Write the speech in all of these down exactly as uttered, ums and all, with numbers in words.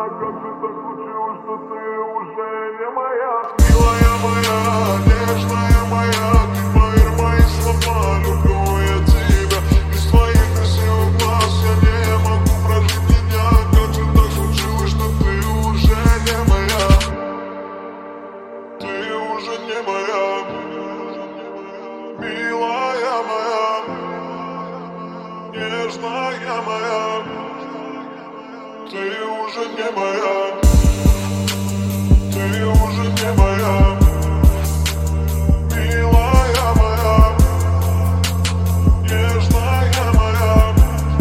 как же так случилось, что ты уже не моя? Милая моя, нежная моя, ты поверь мои слова, люблю я тебя. Без твоих красивых глаз я не могу прожить ни дня. Как же так случилось, что ты уже не моя? Ты уже не моя, милая моя, нежная моя. Ты уже не моя, ты уже не моя, милая моя, нежная моя.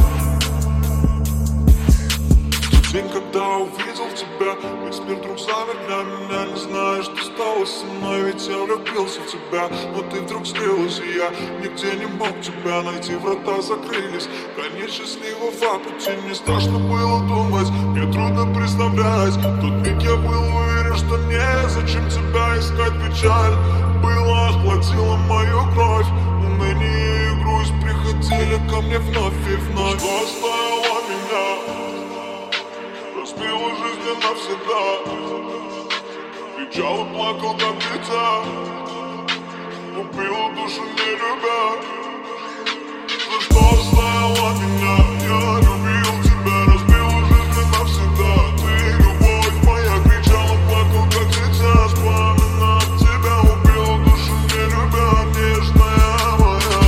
В день, когда увидел тебя, весь мир вдруг замер для меня. Не знаю, что стало со мной, ведь я влюбился в тебя. Но ты вдруг скрылась, и я нигде не мог тебя найти. Врата закрылись, конец счастливого пути. Не страшно было думать, мне трудно представлять. В тот миг я был уверен, что незачем тебя искать. Печаль была, охладила мою кровь. Уныние и грусть приходили ко мне вновь и вновь. Что оставило меня, разбила жизнь навсегда. Кричал и плакал, как дитя, убила душу, не любя. За что оставила меня? Я любил тебя, разбила жизнь навсегда. Ты, любовь моя, кричала, плакал, как дитя. Вспоминав тебя, убила душу, не любя, нежная моя.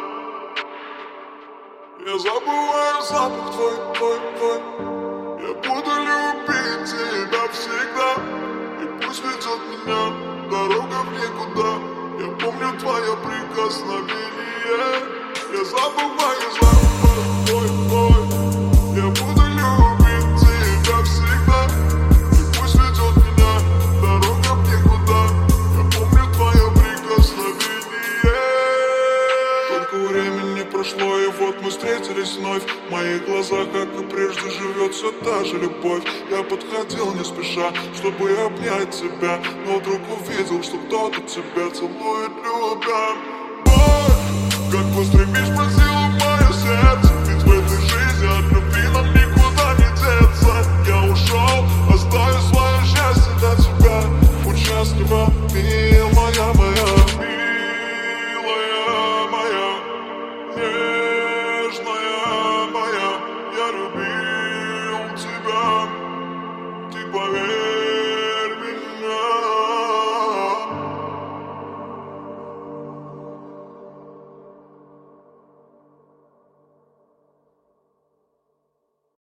Я забываю запах твой, твой, твой. Я буду любить тебя всегда. И пусть ведет меня дорога в никуда. Я помню твое прикосновение. Я забываю запах твой, твой. Я буду любить тебя всегда. И пусть ведет меня дорога в никуда. Я помню твое прикосновение. Только времени прошло, и вот мы встретились вновь. В моих глазах, как и прежде, живет все та же любовь. Я подходил не спеша, чтобы обнять тебя, но вдруг увидел, что кто-то тебя целует, любя. Ой, как устремишь по силу в мое сердце.